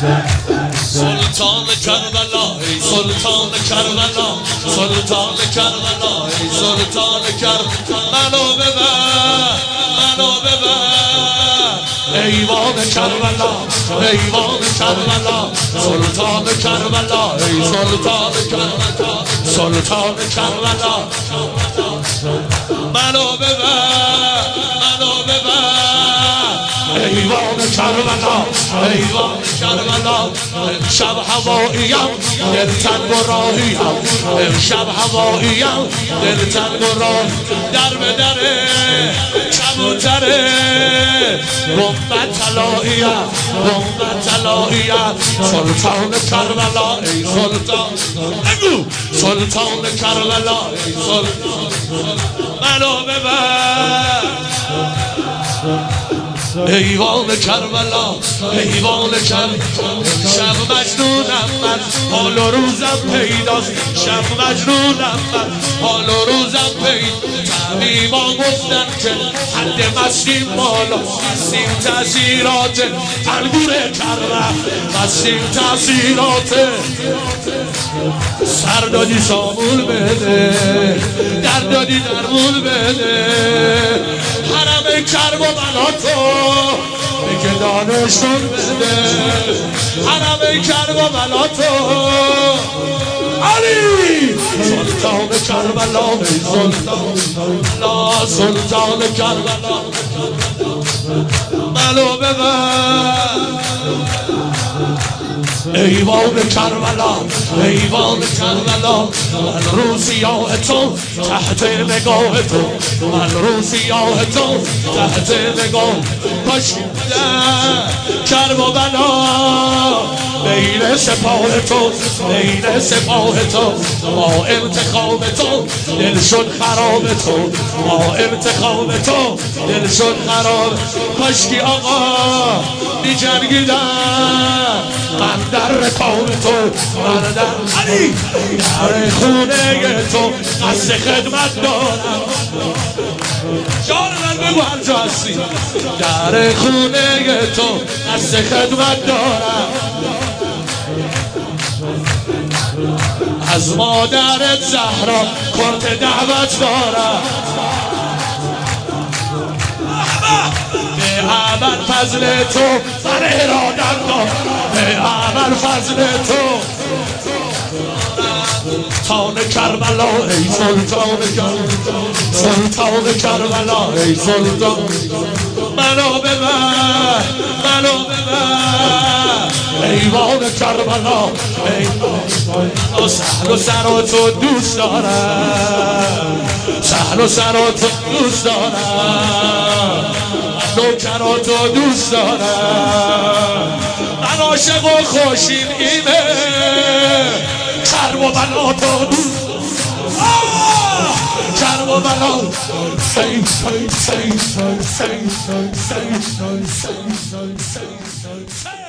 سلطان کربلا ای سلطان کربلا سلطان کربلا ای سلطان کربلا منو ببر ایوان کربلا ایوان کربلا سلطان کربلا ای سلطان کربلا سلطان کربلا منو ببر ایوان کربلا ایوان کربلا شب هواییم دل تنگ و راهیم شب هواییم دل تنگ و راه در به دره کبوتره گنبد طلاییم سلطان کربلا ای سلطان بگو سلطان کربلا ای سلطان منو ببر ایوان کربلا ایوان کربلا شب مجنونم من حال و روزم پیداست شب مجنونم من حال و روزم پیداست طبیبا گفتن که حد مسیم بالا مسیم تأثیرات انگور کربلا مسیم تأثیرات سر دادی سامون بده در دادی درمون بده حرم کربلا تو که دانشون بده حرم کربلا تو علی سلطان کربلا سلطان کربلا منو ببر ایوان کربلا ایوان کربلا من رو سیاه تو تحت نگاه تو من رو سیاه تو تحت نگاه کاش کربلا بین سپاه تو بین سپاه تو با انتخاب تو دل شد خراب تو با انتخاب تو دل شد خراب کاشکی آقا بی جنگیدن من در رکاب تو من در علی در خونه تو قصد خدمت دارم جان من بگو هر جا هستی در خونه تو قصد خدمت دارم از مادرت زهرا کارت دعوت دارم به عمل فضل تو من ارادت دارم به عمل فضل تو سلطان کربلا ای سلطان کربلا سلطان کربلا ای سلطان منو ببر ایوان کربلا سهل و سراتو دوست دارم سهل و سراتو دوست دارم نوکراتو دوست دارم من عاشق و خوشین اینه کرب و بلا تو دوست کرب و بلا سی